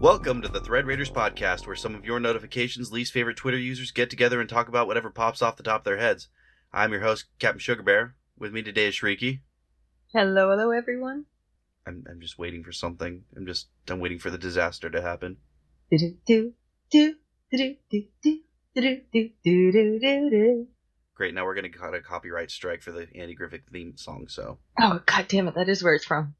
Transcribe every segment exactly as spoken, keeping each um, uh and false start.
Welcome to the Thread Raiders podcast, where some of your notifications' least favorite Twitter users get together and talk about whatever pops off the top of their heads. I'm your host, Captain Sugar Bear. With me today is Shrieky. Hello, hello, everyone. I'm I'm just waiting for something. I'm just I'm waiting for the disaster to happen. Do do do do do do do do do do do do. Great, now we're gonna cut a copyright strike for the Andy Griffith theme song. So. Oh, god damn it! That is where it's from.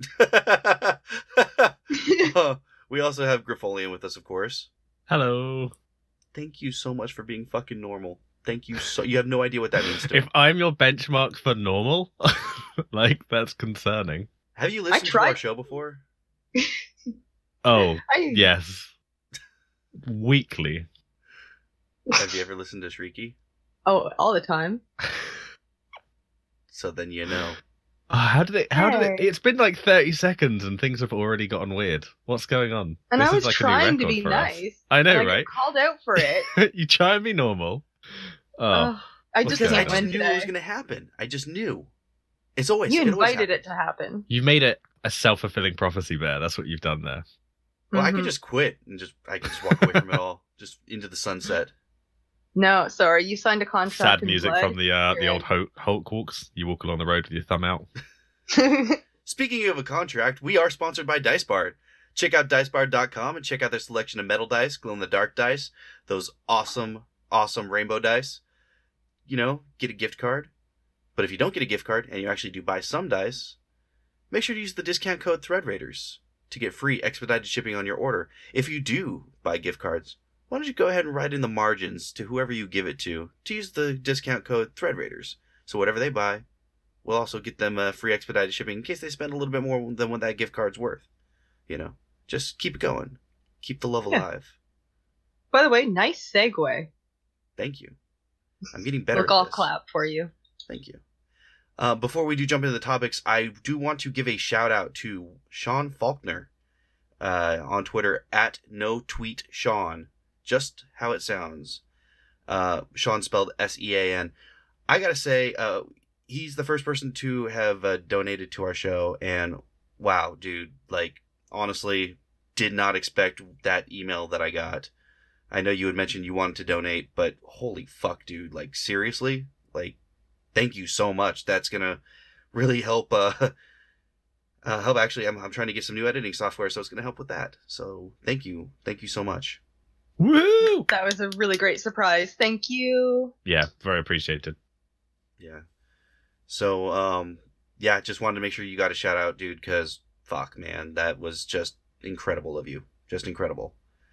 uh, we also have Griffolian with us, of course. Hello. Thank you so much for being fucking normal. Thank you so. You have no idea what that means to me. If I'm your benchmark for normal, like that's concerning. Have you listened to our show before? Oh, I... yes. Weekly. Have you ever listened to Shrieky? Oh, all the time. So then you know. Oh, how did it? How did it? Hey. It's been like thirty seconds and things have already gotten weird. What's going on? And This I is was like a new trying to record be for us. nice. I know, and I right? got called out for it. You try and be normal. Oh, Ugh, I What's just Because I can't just win knew it today. was going to happen. I just knew. It's always You it always invited happens. it to happen. you made it a self-fulfilling prophecy, Bear. That's what you've done there. Well, I Mhm. could just quit and just I could just walk away from it all, just into the sunset. No, sorry. You signed a contract. Sad music in from the uh, the You're old Hulk, Hulk walks. You walk along the road with your thumb out. blood. Speaking of a contract, we are sponsored by DiceBard. Check out dicebard dot com and check out their selection of metal dice, glow-in-the-dark dice, those awesome, awesome rainbow dice. You know, get a gift card. But if you don't get a gift card and you actually do buy some dice, make sure to use the discount code ThreadRaiders to get free expedited shipping on your order. If you do buy gift cards, why don't you go ahead and write in the margins to whoever you give it to to use the discount code ThreadRaiders. So whatever they buy, we'll also get them uh, free expedited shipping in case they spend a little bit more than what that gift card's worth. You know, just keep it going. Keep the love Yeah. alive. By the way, nice segue. Thank you. I'm getting better Look, at I'll this. clap for you. Thank you. Uh, before we do jump into the topics, I do want to give a shout out to Sean Faulkner uh, on Twitter at no tweet Sean, just how it sounds. Uh, Sean spelled S E A N. I gotta say, uh, he's the first person to have uh, donated to our show, and wow, dude, like honestly, did not expect that email that I got. I know you had mentioned you wanted to donate, but holy fuck, dude, like seriously, like. Thank you so much. That's gonna really help. Uh, uh, help. Actually, I'm I'm trying to get some new editing software, so it's gonna help with that. So thank you, thank you so much. Woo! That was a really great surprise. Thank you. Yeah, very appreciated. Yeah. So um, yeah, just wanted to make sure you got a shout out, dude. Because fuck, man, that was just incredible of you. Just incredible.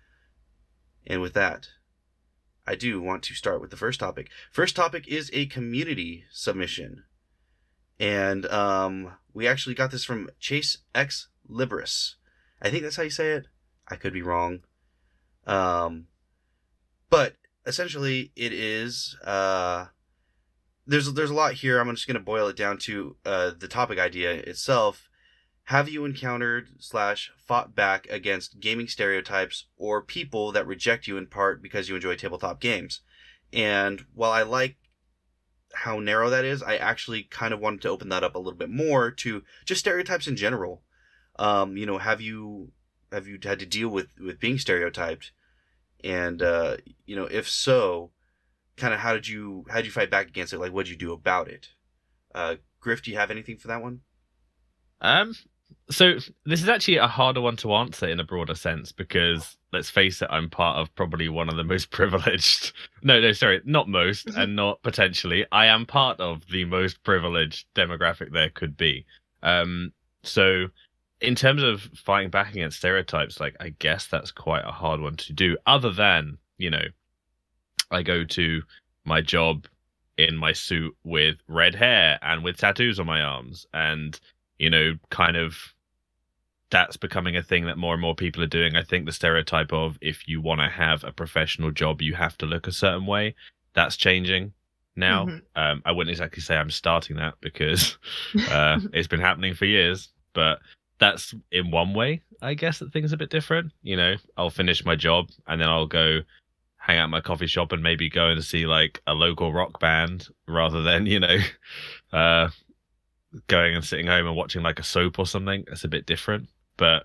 And with that, I do want to start with the first topic. First topic is a community submission. And um, we actually got this from Chase X Libris. I think that's how you say it. I could be wrong. Um, but essentially it is... Uh, there's, there's a lot here. I'm just going to boil it down to uh, the topic idea itself. Have you encountered slash fought back against gaming stereotypes or people that reject you in part because you enjoy tabletop games? And while I like how narrow that is, I actually kind of wanted to open that up a little bit more to just stereotypes in general. Um, you know, have you have you had to deal with, with being stereotyped? And uh, you know, if so, kind of how did you how did you fight back against it? Like, what did you do about it? Uh, Griff, do you have anything for that one? Um, so this is actually a harder one to answer in a broader sense because let's face it, I'm part of probably one of the most privileged. No, no, sorry, not most, and not potentially. I am part of the most privileged demographic there could be. Um, so in terms of fighting back against stereotypes, like I guess that's quite a hard one to do. Other than, you know, I go to my job in my suit with red hair and with tattoos on my arms, and you know, kind of that's becoming a thing that more and more people are doing. I think the stereotype of if you want to have a professional job, you have to look a certain way, that's changing now. Mm-hmm. Um, I wouldn't exactly say I'm starting that because uh, it's been happening for years, but that's in one way, I guess, that things are a bit different. You know, I'll finish my job and then I'll go hang out at my coffee shop and maybe go and see like a local rock band rather than, you know, uh, going and sitting home and watching like a soap or something. That's a bit different. But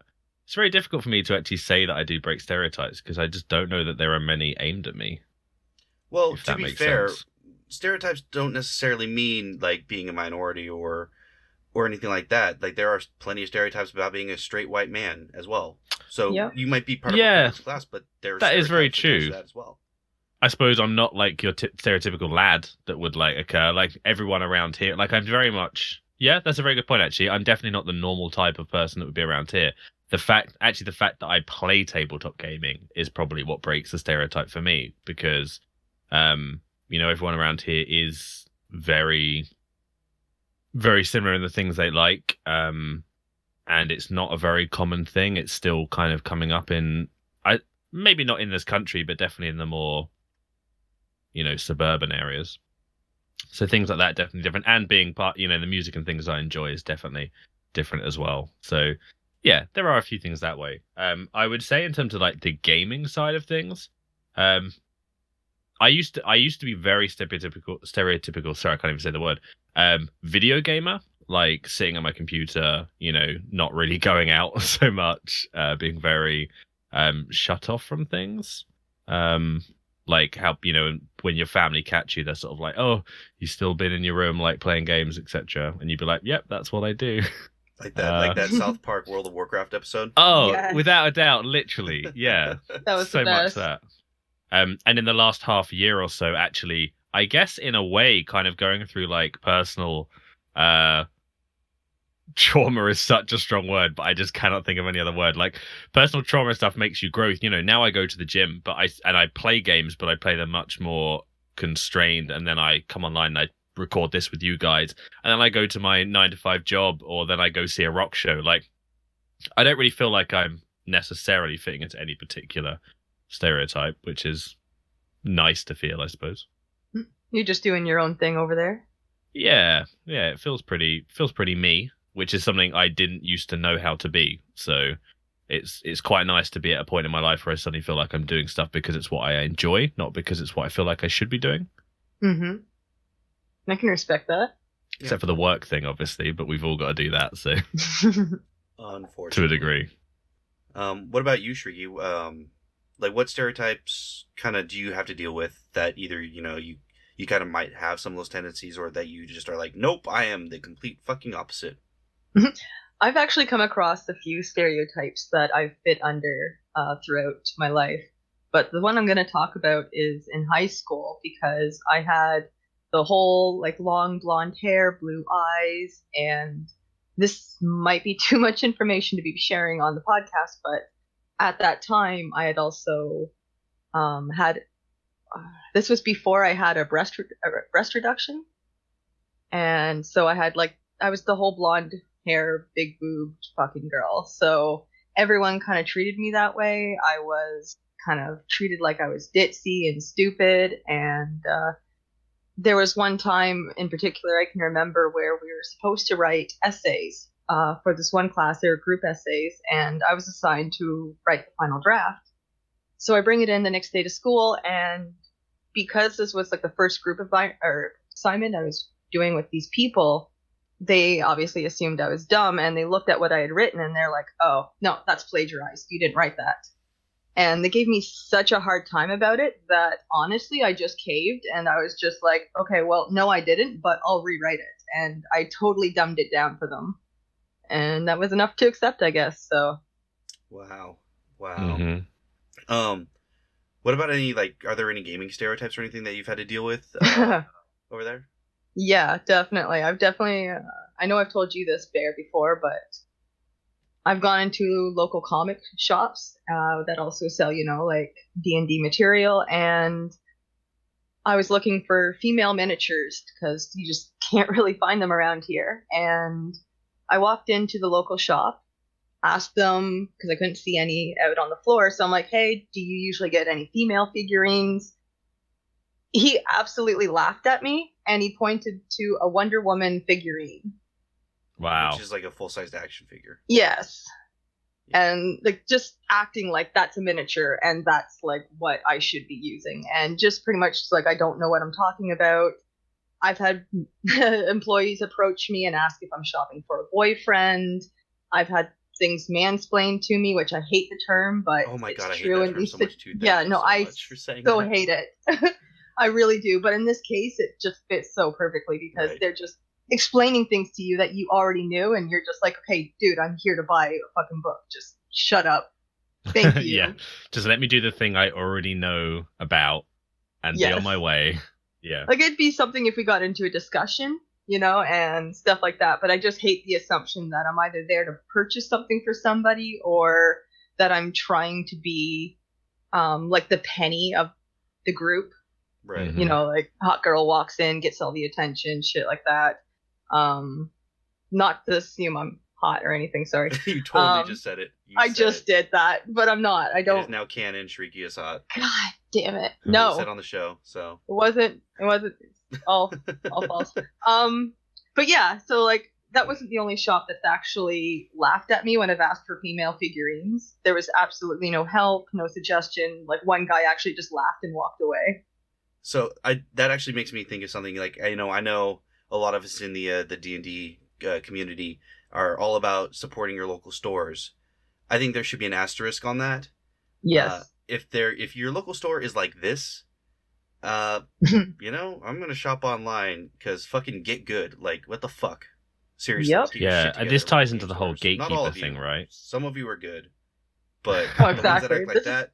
it's very difficult for me to actually say that I do break stereotypes because I just don't know that there are many aimed at me. Well, If to that be makes fair, sense. stereotypes don't necessarily mean like being a minority or or anything like that. Like there are plenty of stereotypes about being a straight white man as well. So Yep. you might be part of a Yeah. privileged class, but there are That is very stereotypes attached to true. that as well. I suppose I'm not like your t- stereotypical lad that would like occur. Like everyone around here, like I'm very much. Yeah, that's a very good point. Actually, I'm definitely not the normal type of person that would be around here. The fact, actually, the fact that I play tabletop gaming is probably what breaks the stereotype for me because, um, you know, everyone around here is very, very similar in the things they like. Um, and it's not a very common thing. It's still kind of coming up in, I maybe not in this country, but definitely in the more, you know, suburban areas. So things like that definitely different. And being part, you know, the music and things I enjoy is definitely different as well. So yeah, there are a few things that way. Um, I would say in terms of like the gaming side of things, um, I used to I used to be very stereotypical. Stereotypical. Sorry, I can't even say the word. Um, video gamer, like sitting on my computer, you know, not really going out so much, uh, being very um, shut off from things. Um, like how you know when your family catch you, they're sort of like, "Oh, you've still been in your room, like playing games, et cetera" And you'd be like, "Yep, that's what I do." Like that, Uh, like that South Park World of Warcraft episode. Oh, Yes. without a doubt, literally, yeah. That was so the much best. that. Um, and in the last half year or so, actually, I guess in a way, kind of going through like personal uh, trauma is such a strong word, but I just cannot think of any other word. Like personal trauma stuff makes you grow. You know, now I go to the gym, but I and I play games, but I play them much more constrained, and then I come online and I record this with you guys, and then I go to my nine to five job, or then I go see a rock show. Like, I don't really feel like I'm necessarily fitting into any particular stereotype, which is nice to feel, I suppose. You're just doing your own thing over there. Yeah, yeah, it feels pretty feels pretty me, which is something I didn't used to know how to be. So it's it's quite nice to be at a point in my life where I suddenly feel like I'm doing stuff because it's what I enjoy, not because it's what I feel like I should be doing. Mm-hmm. I can respect that. Except for the work thing, obviously, but we've all got to do that, so Unfortunately, to a degree. Um, what about you, Shriki? Um, like, what stereotypes kind of do you have to deal with that either you know you you kind of might have some of those tendencies, or that you just are like, nope, I am the complete fucking opposite. I've actually come across a few stereotypes that I've fit under uh, throughout my life. But the one I'm going to talk about is in high school because I had the whole like long blonde hair, blue eyes, and this might be too much information to be sharing on the podcast, but at that time I had also um, had uh, this was before I had a breast re- a breast reduction, and so I had like I was the whole blonde hair, big boobed fucking girl. So everyone kind of treated me that way. I was kind of treated like I was ditzy and stupid, and uh, there was one time in particular I can remember where we were supposed to write essays uh, for this one class. They were group essays, and I was assigned to write the final draft. So I bring it in the next day to school, and because this was like the first group of or assignment I was doing with these people, they obviously assumed I was dumb, and they looked at what I had written, and they're like, "Oh, no, that's plagiarized. You didn't write that." And they gave me such a hard time about it that honestly I just caved, and I was just like, okay, well, no, I didn't, but I'll rewrite it. And I totally dumbed it down for them. And that was enough to accept, I guess. So Wow, wow. Mm-hmm. Um, what about any like? Are there any gaming stereotypes or anything that you've had to deal with uh, over there? Yeah, definitely. I've definitely. Uh, I know I've told you this, Bear, before, but I've gone into local comic shops uh, that also sell, you know, like D and D material, and I was looking for female miniatures because you just can't really find them around here. And I walked into the local shop, asked them, because I couldn't see any out on the floor, so I'm like, hey, do you usually get any female figurines? He absolutely laughed at me, and he pointed to a Wonder Woman figurine. Wow. Which is like a full-sized action figure. Yes. And like just acting like that's a miniature and that's like what I should be using. And just pretty much like I don't know what I'm talking about. I've had employees approach me and ask if I'm shopping for a boyfriend. I've had things mansplained to me, which I hate the term, but Oh my it's god, I hate true that in term these so si- much too. Thank yeah, you no, so I much for saying so that. hate it. I really do. But in this case, it just fits so perfectly because Right. they're just explaining things to you that you already knew, and you're just like, okay, dude, I'm here to buy a fucking book. Just shut up. Thank you. Yeah, just let me do the thing I already know about and be Yes. on my way. Yeah. Like, it'd be something if we got into a discussion, you know, and stuff like that. But I just hate the assumption that I'm either there to purchase something for somebody or that I'm trying to be um, like the penny of the group. Right. Mhm. You know, like hot girl walks in, gets all the attention, shit like that. Um, not to assume I'm hot or anything. Sorry, You totally Um, just said it. You I said just it. did that, but I'm not. I It is don't. now canon. Shrieky is hot. God damn it! It was No, said on the show. So it wasn't. It wasn't. It's all all false. Um, but yeah, so like that wasn't the only shop that's actually laughed at me when I've asked for female figurines. There was absolutely no help, no suggestion. Like one guy actually just laughed and walked away. So I that actually makes me think of something like I know I know a lot of us in the uh, the D and D uh, community are all about supporting your local stores. I think there should be an asterisk on that. Yes. Uh, if there if your local store is like this, uh, you know, I'm gonna shop online because fucking get good. Like what the fuck? Seriously. Yep. get your Yeah, shit and together, this local ties game into the whole stores. Not all gatekeeper of you. thing, right? Some of you are good, but Oh, the ones that exactly. act like This is- that,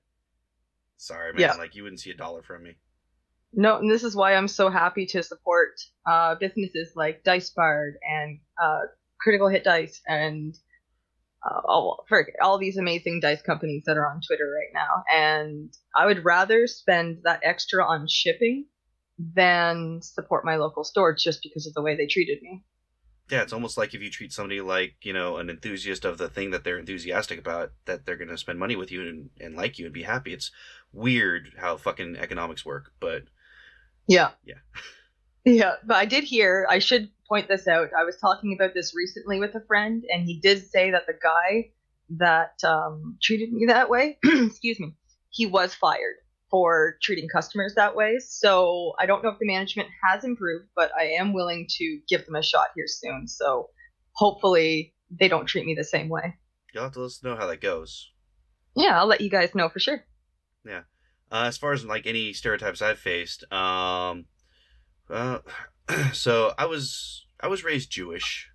sorry man, Yeah. like you wouldn't see a dollar from me. No, and this is why I'm so happy to support uh, businesses like Dice Bard and uh, Critical Hit Dice and uh, all for all these amazing dice companies that are on Twitter right now. And I would rather spend that extra on shipping than support my local store just because of the way they treated me. Yeah, it's almost like if you treat somebody like, you know, an enthusiast of the thing that they're enthusiastic about, that they're going to spend money with you and, and like you and be happy. It's weird how fucking economics work, but Yeah. Yeah. Yeah, but I did hear, I should point this out. I was talking about this recently with a friend, and he did say that the guy that um, treated me that way, excuse me, he was fired for treating customers that way. So I don't know if the management has improved, but I am willing to give them a shot here soon. So hopefully they don't treat me the same way. you'll have to let us know how that goes. Yeah, I'll let you guys know for sure. Yeah. Uh, as far as like any stereotypes I've faced, um, uh, so I was I was raised Jewish,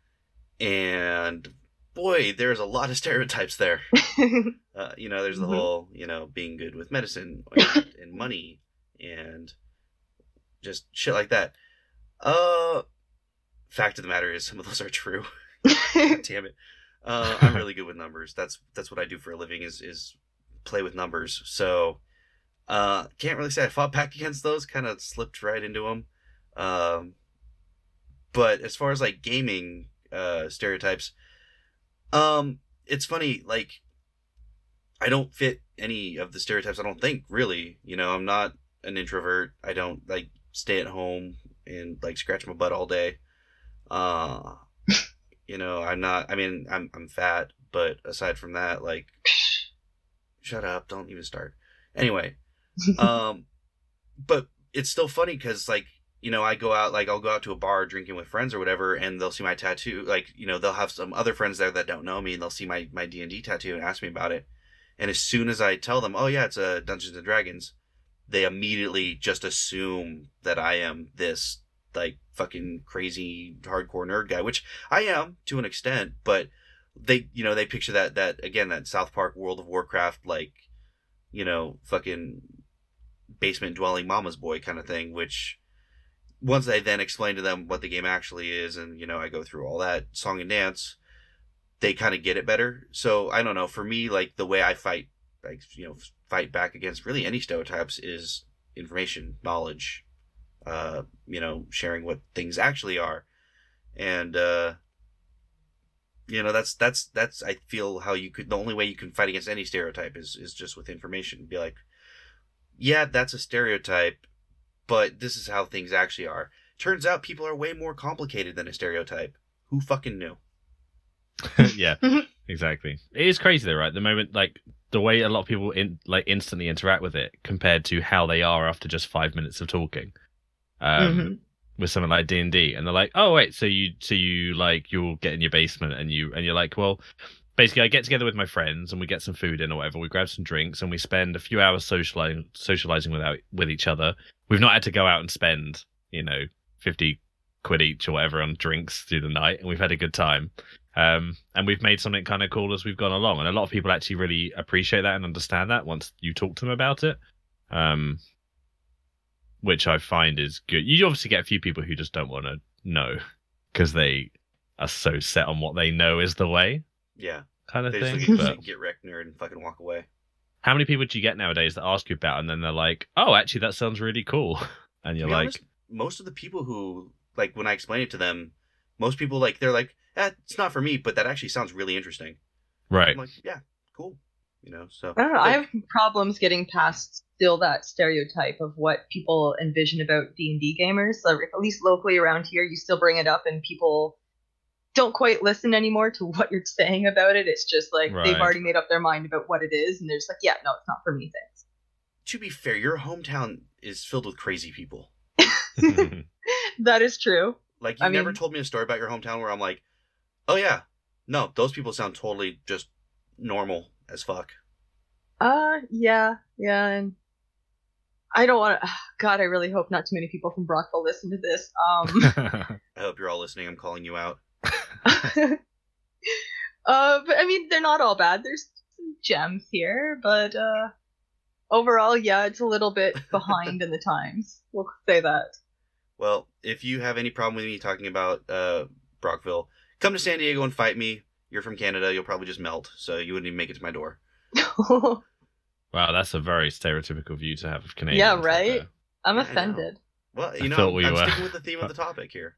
and boy, there's a lot of stereotypes there. Uh, you know, there's the Mhm. whole, you know, being good with medicine and, and money and just shit like that. Uh, fact of the matter is, some of those are true. God damn it. Uh, I'm really good with numbers. That's that's what I do for a living is is play with numbers. So, uh, can't really say I fought back against those. Kind of slipped right into them. Um, but as far as like gaming uh, stereotypes, um, it's funny. Like, I don't fit any of the stereotypes. I don't think really. You know, I'm not an introvert. I don't like stay at home and like scratch my butt all day. Uh, you know, I'm not. I mean, I'm I'm fat, but aside from that, like, shut up! Don't even start. Anyway, um, but it's still funny because like, you know, I go out, like I'll go out to a bar drinking with friends or whatever, and they'll see my tattoo. Like, you know, they'll have some other friends there that don't know me, and they'll see my my D and D tattoo and ask me about it. And as soon as I tell them, oh yeah, it's a Dungeons and Dragons, they immediately just assume that I am this like fucking crazy hardcore nerd guy, which I am to an extent, but they, you know, they picture that that again that South Park World of Warcraft like, you know, fucking basement dwelling mama's boy kind of thing, which once I then explain to them what the game actually is, and you know, I go through all that song and dance, they kind of get it better. So I don't know, for me, like the way I fight, like, you know, fight back against really any stereotypes is information, knowledge, uh, you know, sharing what things actually are. And, uh, you know, that's, that's, that's, I feel how you could, the only way you can fight against any stereotype is, is just with information. Be like, yeah, that's a stereotype, but this is how things actually are. Turns out people are way more complicated than a stereotype. Who fucking knew? Yeah, exactly. It is crazy though, right? The moment, like the way a lot of people in like instantly interact with it compared to how they are after just five minutes of talking. Um, Mm-hmm. with something like D and D, and they're like, "Oh wait, so you, so you like you'll get in your basement and you and you're like, well, basically I get together with my friends and we get some food in or whatever. We grab some drinks and we spend a few hours socializing, socializing without with each other. We've not had to go out and spend, you know, fifty quid each or whatever on drinks through the night, and we've had a good time. Um, and we've made something kind of cool as we've gone along. And a lot of people actually really appreciate that and understand that once you talk to them about it. Um, which I find is good. You obviously get a few people who just don't want to know because they are so set on what they know is the way. Yeah. Kind of they thing. Just, like, but... like, get wrecked nerd and fucking walk away. How many people do you get nowadays that ask you about it and then they're like, oh, actually, that sounds really cool. And you're like... honest, most of the people who, like, when I explain it to them, most people, like, they're like, eh, it's not for me, but that actually sounds really interesting. Right. I'm like, yeah, cool. You know, so... I don't know, like, I have problems getting past still that stereotype of what people envision about D and D gamers. So at least locally around here, you still bring it up and people don't quite listen anymore to what you're saying about it. It's just like Right. they've already made up their mind about what it is, and they're just like, yeah, no, it's not for me, to be fair, your hometown is filled with crazy people. thanks. That is true. Like, you I never mean- told me a story about your hometown where I'm like, oh yeah, no, those people sound totally just normal as fuck. Uh, yeah, yeah, and I don't want to. God, I really hope not too many people from Brockville listen to this. Um, I hope you're all listening. I'm calling you out. uh, but I mean, they're not all bad. There's some gems here, but uh, overall, yeah, it's a little bit behind in the times. We'll say that. Well, if you have any problem with me talking about uh, Brockville, come to San Diego and fight me. You're from Canada. You'll probably just melt, so you wouldn't even make it to my door. Wow, that's a very stereotypical view to have of Canadians. Yeah, out right? there. I'm Yeah, I know. offended. Well, you I know, thought I'm, we I'm were. sticking with the theme of the topic here.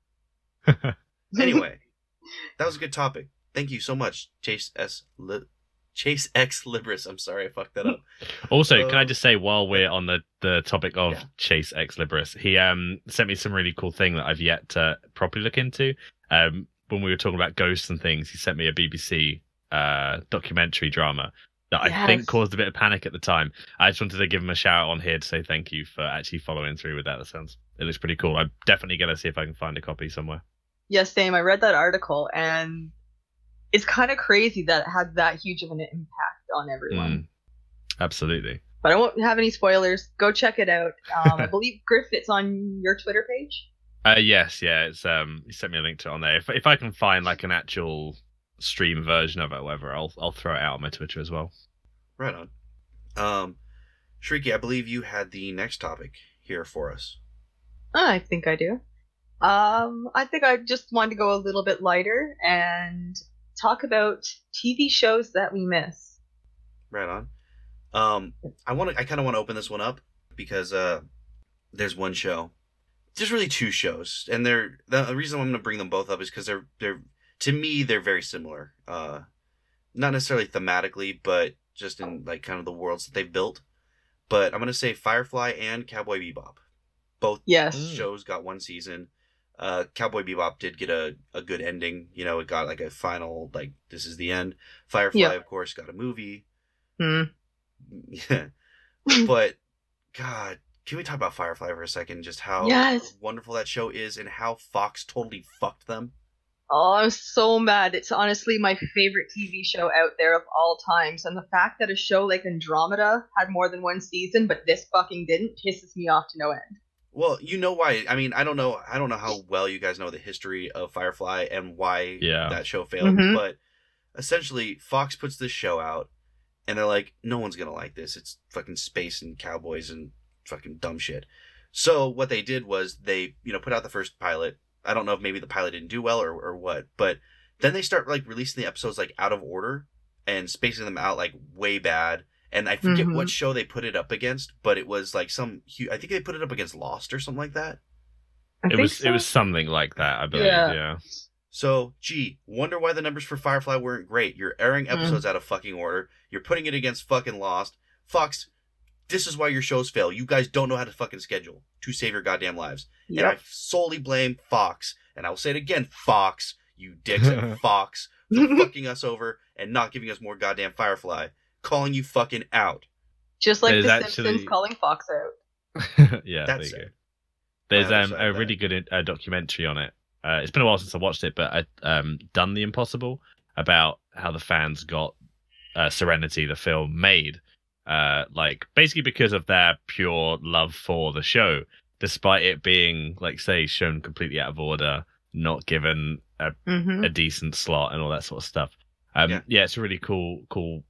Anyway, that was a good topic. Thank you so much, Chase S. Li- Chase X Libris. I'm sorry I fucked that up. Also, can I Um, just say, while we're on the, the topic of Yeah. Chase X Libris, he um sent me some really cool thing that I've yet to properly look into. Um, when we were talking about ghosts and things, he sent me a B B C uh documentary drama that I think Yes. caused a bit of panic at the time. I just wanted to give him a shout out on here to say thank you for actually following through with that. That sounds, it looks pretty cool. I'm definitely gonna see if I can find a copy somewhere. Yeah, same. I read that article, and it's kind of crazy that it had that huge of an impact on everyone. Mm, absolutely. But I won't have any spoilers. Go check it out. Um, I believe Griff, it's on your Twitter page. Uh, yes, yeah. It's um, he sent me a link to it on there. If if I can find like an actual stream version of it, or whatever, I'll I'll throw it out on my Twitter as well. Right on. Um, Shrieky, I believe you had the next topic here for us. I think I do. Um, I think I just wanted to go a little bit lighter and talk about T V shows that we miss. Right on. Um, I want to. I kind of want to open this one up because uh, there's one show. There's really two shows, and they're the reason I'm going to bring them both up is because they're they're to me they're very similar. Uh, not necessarily thematically, but just in like kind of the worlds that they've built. But I'm going to say Firefly and Cowboy Bebop. Both Yes. Mm. shows got one season. Uh, Cowboy Bebop did get a, a good ending. You know, it got like a final, like, this is the end. Firefly, Yeah. of course, got a movie. Hmm. Yeah. But, God, can we talk about Firefly for a second? Just how Yes. wonderful that show is and how Fox totally fucked them. Oh, I'm so mad. It's honestly my favorite T V show out there of all times. And the fact that a show like Andromeda had more than one season, but this fucking didn't, pisses me off to no end. Well, you know why. I mean, I don't know. I don't know how well you guys know the history of Firefly and why Yeah. that show failed. Mhm. But essentially, Fox puts this show out, and they're like, "No one's gonna like this. It's fucking space and cowboys and fucking dumb shit." So what they did was they, you know, put out the first pilot. I don't know if maybe the pilot didn't do well or or what, but then they start like releasing the episodes like out of order and spacing them out like way bad. And I forget Mhm. what show they put it up against, but it was like some huge. I think they put it up against Lost or something like that. I It think was so. it was something like that, I believe. Yeah. Yeah. So, gee, wonder why the numbers for Firefly weren't great. You're airing episodes out of fucking order. You're putting it against fucking Lost. Fox, this is why your shows fail. You guys don't know how to fucking schedule to save your goddamn lives. And I Yep. solely blame Fox. And I will say it again, Fox, you dicks at Fox, for fucking us over and not giving us more goddamn Firefly. Calling you fucking out. Just like There's The actually- Simpsons calling Fox out. Yeah, That's there you it. go. There's I um, understand a that. really good uh, documentary on it. Uh, it's been a while since I watched it, but I um done the impossible about how the fans got uh, Serenity, the film, made. Uh, like basically because of their pure love for the show, despite it being, like, say, shown completely out of order, not given a, Mm-hmm. a decent slot and all that sort of stuff. Um, Yeah. yeah. It's a really cool, cool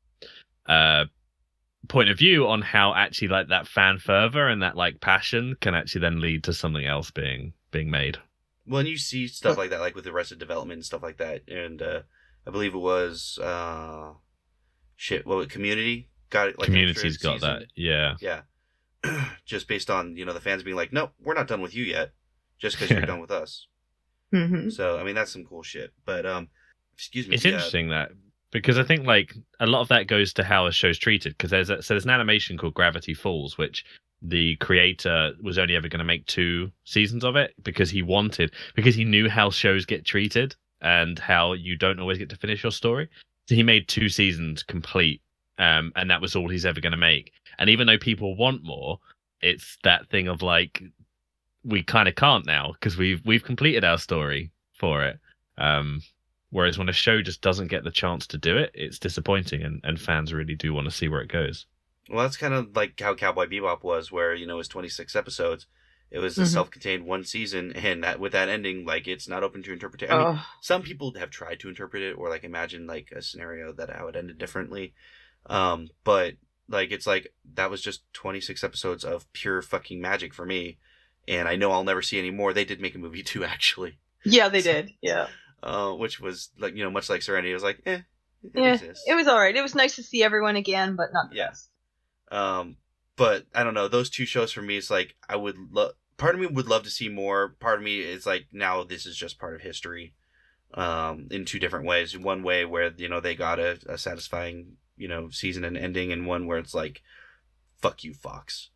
uh, point of view on how actually like that fan fervor and that like passion can actually then lead to something else being being made. Well, and you see stuff like that, like with Arrested Development and stuff like that, and uh, I believe it was uh, shit. What Community got it? Like an extra Community's got season. that, yeah. Yeah, just based on, you know, the fans being like, "Nope, we're not done with you yet," just because you're Yeah. done with us. Mm-hmm. So I mean, that's some cool shit. But um, excuse me. It's yeah, interesting that because I think like a lot of that goes to how a show's treated, because there's a, so there's an animation called Gravity Falls, which the creator was only ever going to make two seasons of it because he wanted because he knew how shows get treated and how you don't always get to finish your story. So he made two seasons complete, um, and that was all he's ever going to make. And even though people want more, it's that thing of like we kind of can't now because we've we've completed our story for it. Um, whereas when a show just doesn't get the chance to do it, it's disappointing, and, and fans really do want to see where it goes. Well, that's kind of like how Cowboy Bebop was, where, you know, it was twenty-six episodes. It was a Mhm. self-contained one season, and that, with that ending, like, it's not open to interpretation. I mean, Oh, some people have tried to interpret it or like imagine like a scenario that how it ended differently. Um, but like it's like that was just twenty-six episodes of pure fucking magic for me, and I know I'll never see any more. They did make a movie too, actually, yeah, they did. Yeah, uh, which was like, you know, much like Serenity. It was like, eh, it yeah. exists. It was all right. It was nice to see everyone again, but not the Yeah. best. Um, but I don't know. Those two shows for me, it's like I would love. Part of me would love to see more. Part of me is like, now this is just part of history. Um, in two different ways. One way where, you know, they got a, a satisfying, you know, season and ending, and one where it's like, fuck you, Fox.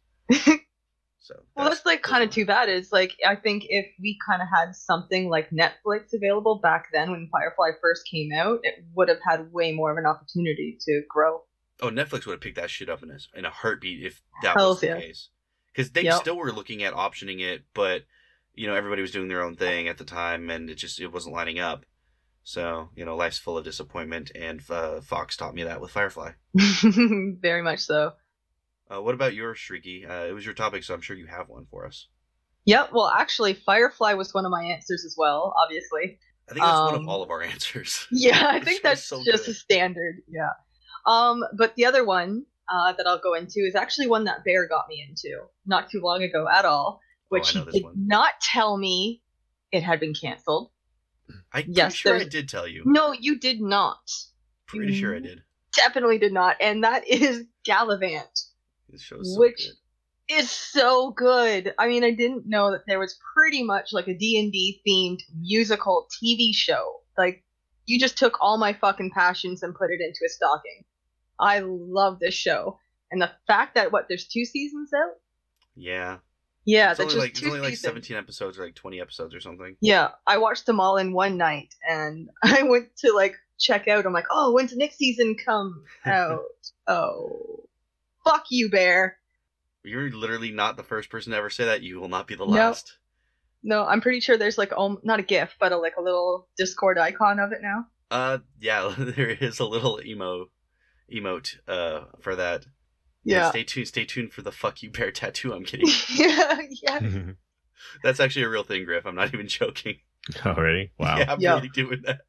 So Well, that's like those kind are of too bad. Is like I think if we kind of had something like Netflix available back then when Firefly first came out, it would have had way more of an opportunity to grow. Oh, Netflix would have picked that shit up in a, in a heartbeat if that Hells was the yeah. case. Because they Yep. still were looking at optioning it, but, you know, everybody was doing their own thing at the time, and it just it wasn't lining up. So, you know, life's full of disappointment, and uh, Fox taught me that with Firefly. Very much so. Uh, what about your Shrieky? Uh, it was your topic, so I'm sure you have one for us. Yep. Well, actually, Firefly was one of my answers as well. Obviously. I think that's one of Um, all of our answers. Yeah, I This think show's that's so just good. a standard. Yeah. Um, but the other one uh, that I'll go into is actually one that Bear got me into not too long ago at all, which Oh, I know he this did one. not tell me it had been canceled. I'm Yes, sure I there's- did tell you. No, you did not. Pretty sure I did. Definitely did not. And that is Gallivant, This show's so which good. is so good. I mean, I didn't know that there was pretty much like a D and D themed musical T V show. Like, you just took all my fucking passions and put it into a stocking. I love this show. And the fact that, what, there's two seasons out? Yeah. Yeah, it's that's only just like it's two only like seasons. seventeen episodes or like twenty episodes or something. Yeah, I watched them all in one night, and I went to like check out. I'm like, oh, when's the next season come out? Oh, fuck you, Bear. You're literally not the first person to ever say that. You will not be the Nope. last. No, I'm pretty sure there's like um, not a GIF, but a, like a little Discord icon of it now. Uh, yeah, there is a little emo emote uh for that. And Yeah. stay tuned. Stay tuned for the "fuck you, Bear" tattoo. I'm kidding. yeah, yeah. That's actually a real thing, Griff. I'm not even joking. Oh, really? Wow. Yeah, I'm Yeah. really doing that.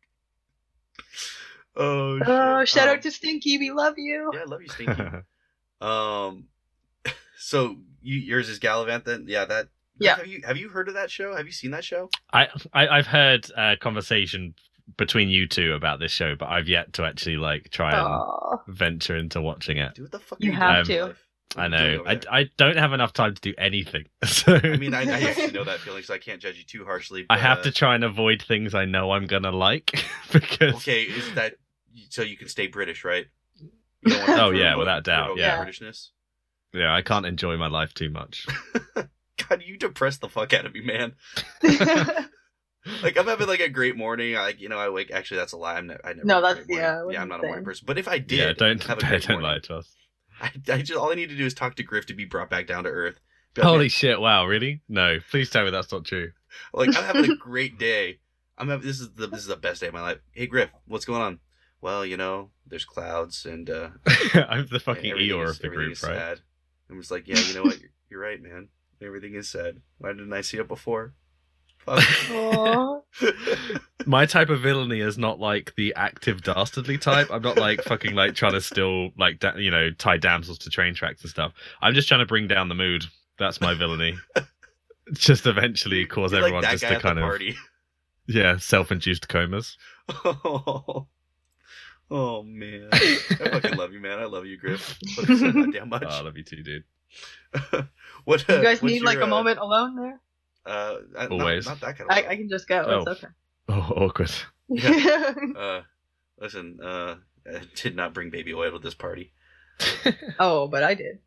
Oh, shit. Oh, shout Um, out to Stinky, we love you. Yeah, I love you, Stinky. um, so you, yours is Gallivant then? Yeah, that. Yeah. Have you have you heard of that show? Have you seen that show? I, I I've heard a conversation between you two about this show, but I've yet to actually like try and Aw. venture into watching it. Dude, what the fuck? You are have doing to. in life? What I are you doing know. over I, there? I don't have enough time to do anything. So I mean, I, I actually know that feeling, so I can't judge you too harshly. I But, have uh, to try and avoid things I know I'm gonna like because Okay, is that so you can stay British, right? You don't want to Oh, yeah, provoke- without doubt, provoke yeah. Britishness. yeah, I can't enjoy my life too much. God, you depress the fuck out of me, man. Like, I'm having like a great morning. I, you know, I wake. Actually, that's a lie. I'm ne- I never. No, have a that's- great morning. yeah, I Yeah, I'm wasn't not a morning saying. person. But if I did, yeah, don't have a great don't morning, lie to us. I, I just all I need to do is talk to Griff to be brought back down to earth. Be like, Holy shit! Wow, really? No, please tell me that's not true. like I'm having a great day. I'm having this is the this is the best day of my life. Hey Griff, what's going on? well, you know, there's clouds and uh, I'm the fucking everything Eeyore is, of the everything group, is right? sad. I'm just like, yeah, you know what? You're, you're right, man. Everything is sad. Why didn't I see it before? Fuck. Aw. My type of villainy is not like the active dastardly type. I'm not like fucking like trying to still like da- you know tie damsels to train tracks and stuff. I'm just trying to bring down the mood. That's my villainy. Just eventually cause You're everyone like that just guy to at kind the of party. yeah self-induced comas. Oh, oh man, I fucking love you, man. I love you, Griff. Love you so goddamn much. Oh, I love you too, dude. What? Uh, You guys what's need your, like a uh, moment alone there? Uh, uh, Always. Not, not that kind of. I, I can just go. Oh. It's okay. Oh, awkward. Yeah. Uh, listen. Uh, I did not bring baby oil to this party. Oh, but I did.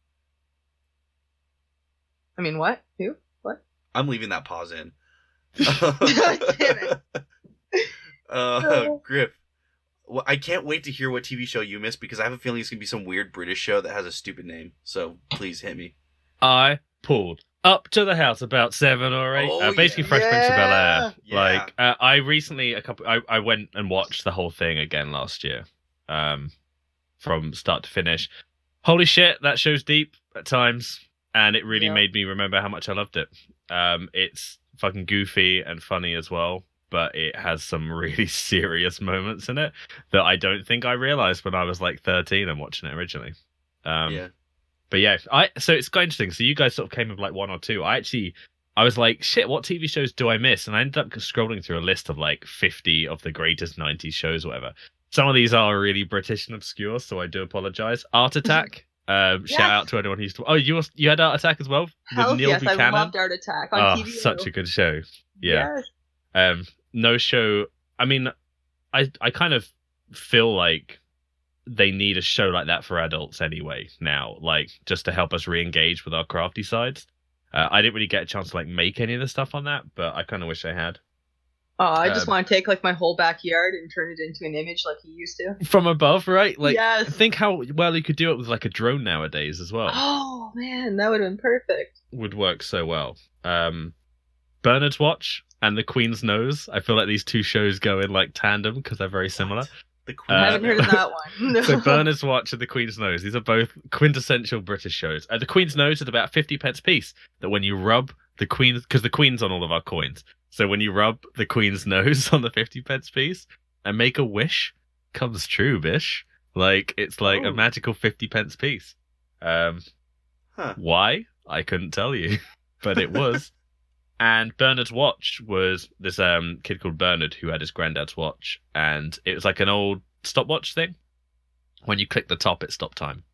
I mean, what? Who? What? I'm leaving that pause in. Damn it. Uh, Griff. Well, I can't wait to hear what T V show you missed because I have a feeling it's gonna be some weird British show that has a stupid name. So please hit me. I pulled up to the house about seven or eight. Oh, uh, basically, yeah. Fresh Prince of Bel Air. Yeah. Like, uh, I recently a couple. I, I went and watched the whole thing again last year, um, from start to finish. Holy shit, that show's deep at times, and it really Yeah. made me remember how much I loved it. Um, it's fucking goofy and funny as well, but it has some really serious moments in it that I don't think I realized when I was like thirteen and watching it originally. Um, Yeah. But yeah, I so it's quite interesting. So you guys sort of came with like one or two. I actually, I was like, shit, what T V shows do I miss? And I ended up scrolling through a list of like fifty of the greatest nineties shows or whatever. Some of these are really British and obscure, so I do apologize. Art Attack. Um, Yes. Shout out to anyone who used to. Oh, you you had Art Attack as well with Hell Neil yes, I Buchanan. loved Art Attack on Oh, T V. such a good show. Yeah. Yes. Um, no show. I mean, I I kind of feel like they need a show like that for adults anyway now, like just to help us re-engage with our crafty sides. Uh, I didn't really get a chance to like make any of the stuff on that, but I kind of wish I had. Oh, I just Um, want to take like my whole backyard and turn it into an image like he used to. From above, right? Like, yes. think how well you could do it with like a drone nowadays as well. Oh man, that would have been perfect. Would work so well. Um, Bernard's Watch and The Queen's Nose. I feel like these two shows go in like tandem because they're very similar. What? The Queen. Uh, I haven't heard of that one. No. So Bernard's Watch and The Queen's Nose. These are both quintessential British shows. Uh, the Queen's Nose is about fifty pence piece. That when you rub the Queen's, because the Queen's on all of our coins. So when you rub the Queen's nose on the fifty pence piece and make a wish, comes true, bish. Like it's like Oh. a magical fifty pence piece. Um, Huh. why? I couldn't tell you, but it was. And Bernard's watch was this um kid called Bernard who had his granddad's watch, and it was like an old stopwatch thing. When you click the top, it stopped time.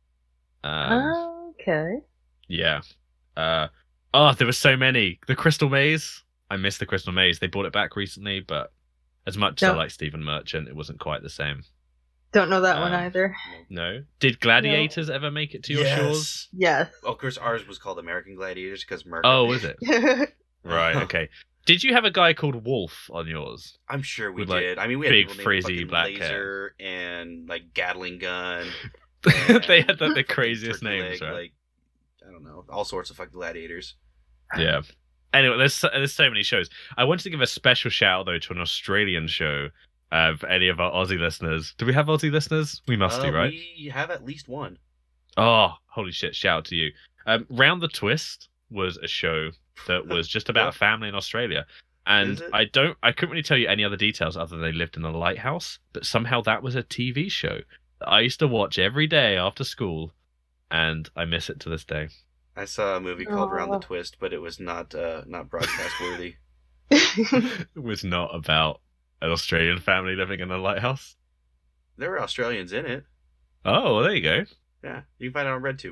Um, Okay. yeah. Uh, oh, there were so many. The Crystal Maze. I missed the Crystal Maze. They brought it back recently, but as much as I No. like Stephen Merchant, it wasn't quite the same. Don't know that one Um, either. No. Did Gladiators ever make it to your shores? Yes. Of course, ours was called American Gladiators because Merc. Oh, was it? yeah. Right. Okay. Did you have a guy called Wolf on yours? I'm sure we With, like, did. I mean, we had big, people named frizzy fucking black laser and like Gatling gun. They had like, the and craziest turkey names, leg, right? Like I don't know, all sorts of fucking gladiators. Yeah. Anyway, there's so, there's so many shows. I wanted to give a special shout out though to an Australian show. Uh, for any of our Aussie listeners, do we have Aussie listeners? We must Uh, do, right? We have at least one. Oh, holy shit! Shout out to you. Um, Round the Twist was a show that was just about Yeah. a family in Australia, and Is it? I don't, I couldn't really tell you any other details other than they lived in a lighthouse. But somehow that was a T V show that I used to watch every day after school, and I miss it to this day. I saw a movie called Round the Aw. Twist, but it was not uh, not broadcast worthy. It was not about an Australian family living in a lighthouse. There were Australians in it. Oh, well, there you go. Yeah, you can find it on RedTube.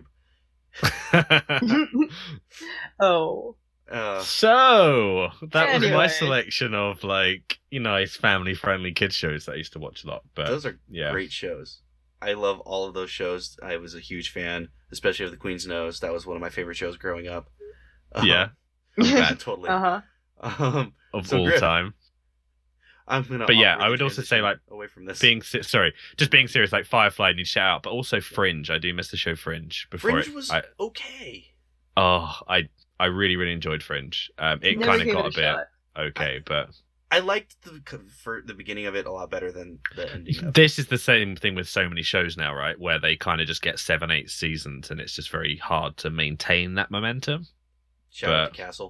oh. Uh, So that was my Anyway. selection of like you know family friendly kids shows that I used to watch a lot. But those are yeah, great shows. I love all of those shows. I was a huge fan, especially of The Queen's Nose. That was one of my favorite shows growing up. Um, yeah, yeah, totally. Uh huh. Um, of So all Griff, time. I'm gonna. But yeah, awkwardly I would also say, transition like, away from this. Being se- sorry, just being serious, like Firefly needs shout out, but also Fringe. I do miss the show Fringe. Before Fringe it, was I, okay. oh, I I really really enjoyed Fringe. Um, it Never kind of gave got it a bit shot. okay, but I I liked the for the beginning of it a lot better than the ending. Of it. This is the same thing with so many shows now, right? Where they kind of just get seven, eight seasons, and it's just very hard to maintain that momentum. Shout but... out to Castle.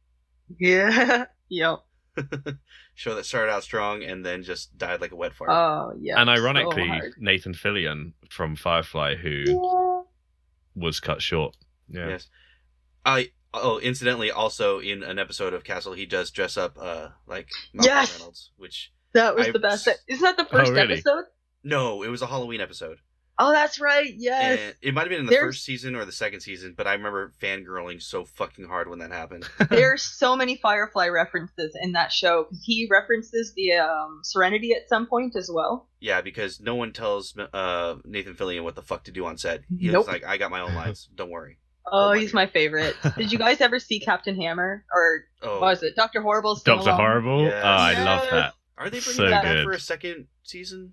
Yeah. Yep. Show that started out strong and then just died like a wet fart. Oh yeah. And ironically, so Nathan Fillion from Firefly, who yeah. was cut short. Yeah. Yes. I oh, incidentally, also in an episode of Castle, he does dress up uh like Malcolm Yes! Reynolds, which That was I- the best. Isn't that the first Oh, really? episode? no, it was a Halloween episode. Oh, that's right. Yes. And it might have been in the There's- first season or the second season, but I remember fangirling so fucking hard when that happened. There's so many Firefly references in that show because he references the um, Serenity at some point as well. Yeah, because no one tells uh, Nathan Fillion what the fuck to do on set. He's Nope. like, I got my own lines. Don't worry. Oh, Oh my he's God. my favorite. Did you guys ever see Captain Hammer or Oh, what was it, Doctor Horrible's Doctor sing-along? Horrible? Yes. Oh, I love Yes. that. are they bringing so that back good. for a second season?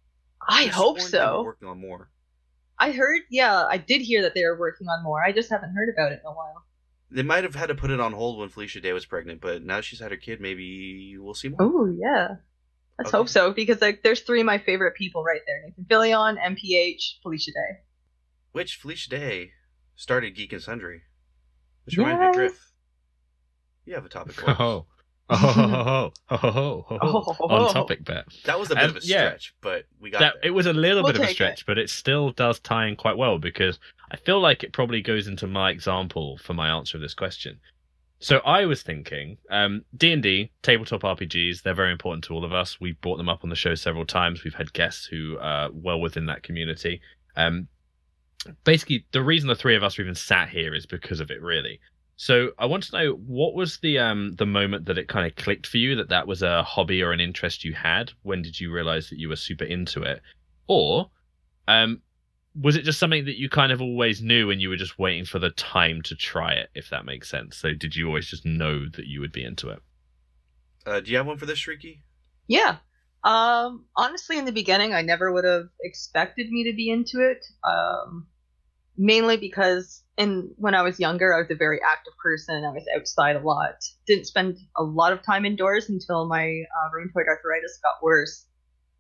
I Could've hope sworn they were so. Working on more. I heard, yeah, I did hear that they were working on more. I just haven't heard about it in a while. They might have had to put it on hold when Felicia Day was pregnant, but now she's had her kid. Maybe we'll see more. Oh yeah, let's Okay. hope so because like there's three of my favorite people right there: Nathan Fillion, M P H, Felicia Day. Which Felicia Day started Geek and Sundry. Which reminded me of Yes. Griff. You have a topic for us. Oh. Oh, oh, oh, oh, oh, Oh. on topic bet. That was a bit Um, of a yeah. stretch, but we got That there. it was a little We'll bit of a take stretch, but it still does tie in quite well because I feel like it probably goes into my example for my answer of this question. So I was thinking, um, D and D, tabletop R P Gs, they're very important to all of us. We've brought them up on the show several times. We've had guests who are well within that community. Um, basically, the reason the three of us are even sat here is because of it, really. So I want to know, what was the um the moment that it kind of clicked for you that that was a hobby or an interest you had? When did you realize that you were super into it? Or um was it just something that you kind of always knew and you were just waiting for the time to try it, if that makes sense? So did you always just know that you would be into it? Uh, do you have one for this, Shrieky? Yeah. Um. Honestly, in the beginning, I never would have expected me to be into it. Um. Mainly because in when I was younger, I was a very active person. I was outside a lot. Didn't spend a lot of time indoors until my uh, rheumatoid arthritis got worse.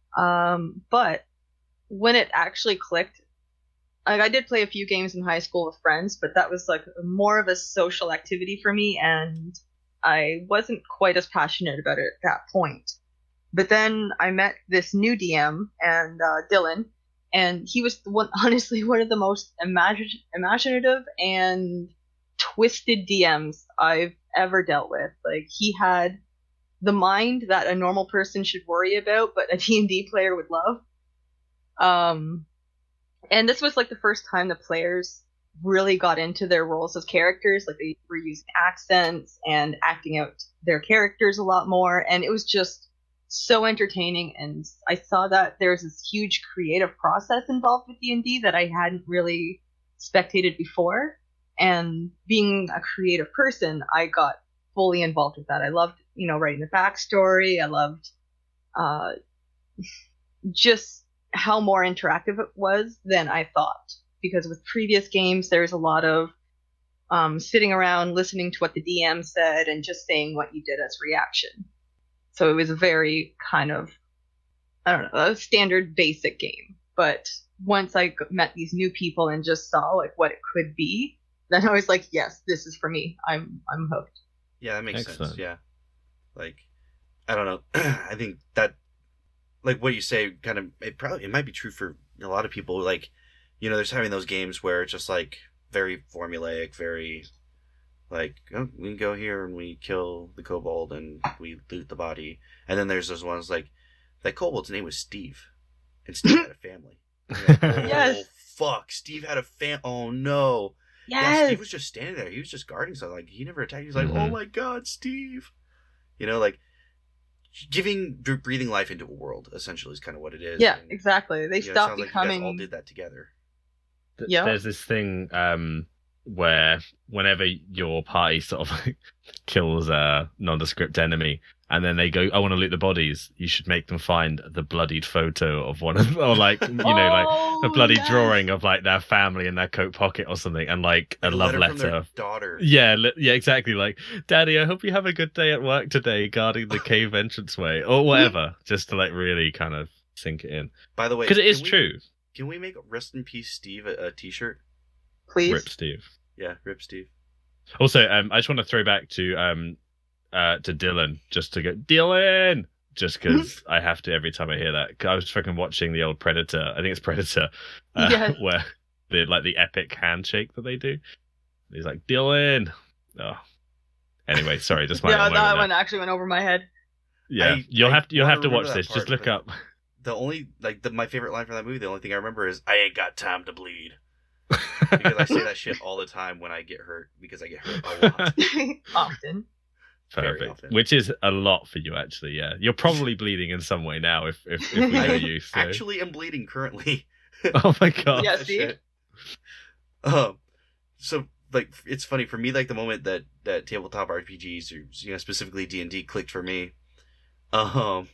Um, but when it actually clicked, like I did play a few games in high school with friends, but that was like more of a social activity for me, and I wasn't quite as passionate about it at that point. But then I met this new D M and uh, Dylan. And he was the one, honestly one of the most imagine, imaginative and twisted D Ms I've ever dealt with. Like he had the mind that a normal person should worry about, but a D and D player would love. Um, and this was like the first time the players really got into their roles as characters. Like they were using accents and acting out their characters a lot more, and it was just so entertaining, and I saw that there's this huge creative process involved with D and D that I hadn't really spectated before. And being a creative person, I got fully involved with that. I loved, you know, writing the backstory. I loved uh, just how more interactive it was than I thought. Because with previous games, there's a lot of um, sitting around listening to what the D M said and just saying what you did as reaction. So it was a very kind of, I don't know, a standard basic game. But once I met these new people and just saw like what it could be, then I was like, yes, this is for me. I'm I'm hooked. Yeah, that makes Excellent. sense. Yeah. Like, I don't know. I think that, like what you say, kind of, it probably, it might be true for a lot of people. Like, you know, there's having those games where it's just like very formulaic, very like, oh, we go here and we kill the kobold and we loot the body. And then there's those ones like, that kobold's name was Steve. And Steve had a family. And you're like, oh, Yes. fuck. Steve had a fam. Oh, no. Yeah, Yes. Steve was just standing there. He was just guarding something. Like, he never attacked. He was like, Mhm. oh my god, Steve. You know, like, giving, breathing life into a world, essentially, is kind of what it is. Yeah, And, exactly. They you know, it stopped sounds like becoming. you guys all did that together. Th- Yeah. There's this thing um, where whenever your party sort of like kills a nondescript enemy, and then they go, "I want to loot the bodies," you should make them find the bloodied photo of one of, or like you know, Oh, like a bloody yes. drawing of like their family in their coat pocket or something, and like a Like love letter letter. from their daughter. Yeah, li- yeah, exactly. Like, Daddy, I hope you have a good day at work today, guarding the cave entranceway, or whatever, just to like really kind of sink it in. By the way, Because it is can we- true. Can we make Rest in Peace Steve a, a t-shirt? Please. Rip Steve. Yeah, Rip Steve. Also, um, I just want to throw back to um, uh, to Dylan, just to go Dylan, just because I have to every time I hear that. 'Cause I was fucking watching the old Predator. I think it's Predator, uh, Yes. where the like the epic handshake that they do. He's like Dylan. Oh. Anyway, sorry, just my Yeah, moment that there. one actually went over my head. Yeah, I- you'll I have to you'll wanna have to watch remember that this. Just part, look but- up. The only like the, my favorite line from that movie, the only thing I remember is "I ain't got time to bleed," because I say that shit all the time when I get hurt because I get hurt a lot. Often. Very Perfect. often. Which is a lot for you, actually. Yeah, you're probably bleeding in some way now. If if, if we know I you, so. actually am bleeding currently. Oh my god. Yeah, That see? shit. Um, so like it's funny for me, like the moment that that tabletop R P Gs or you know specifically D and D clicked for me. Um.